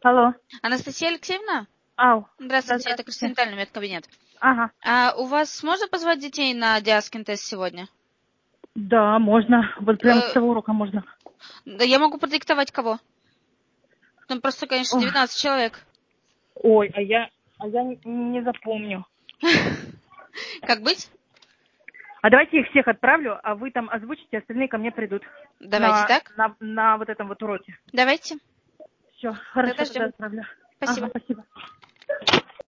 Алло. Анастасия Алексеевна? Ау. Здравствуйте, Да, это Красцентральный медкабинет. Ага. У вас можно позвать детей на диаскин-тест сегодня? Да, можно. Вот прямо с Э, того урока можно. Да я могу продиктовать кого? Там просто, конечно, Ой, 19 человек. ой, а я не запомню. Как быть? А давайте их всех отправлю, а вы там озвучите, остальные ко мне придут. Давайте На, так. на вот этом вот уроке. Давайте. Все, хорошо, Тогда тогда ждем. отправлю. Ага, Спасибо. спасибо.